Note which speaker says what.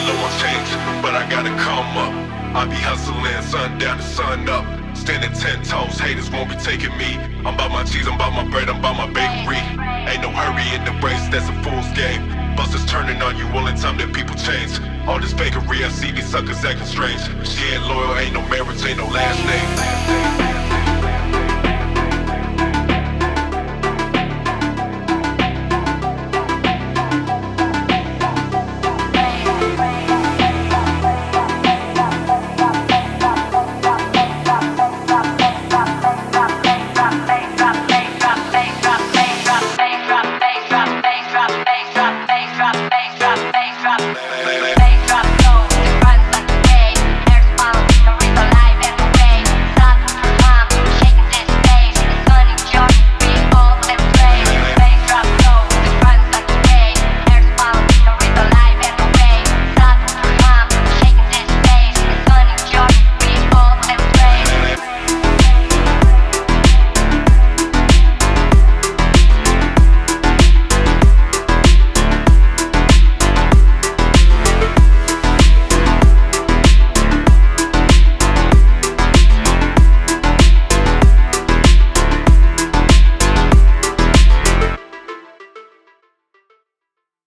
Speaker 1: low on change, but I gotta come up. I be hustling, sun down to sun up. Standing 10 toes, haters won't be taking me. I'm about my cheese, I'm about my bread, I'm about my bakery. Ain't no hurry in the race, that's a fool's game. Busters turning on you all the time that people change. All this fakery, I see these suckers acting strange. She ain't loyal, ain't no marriage, ain't no last name.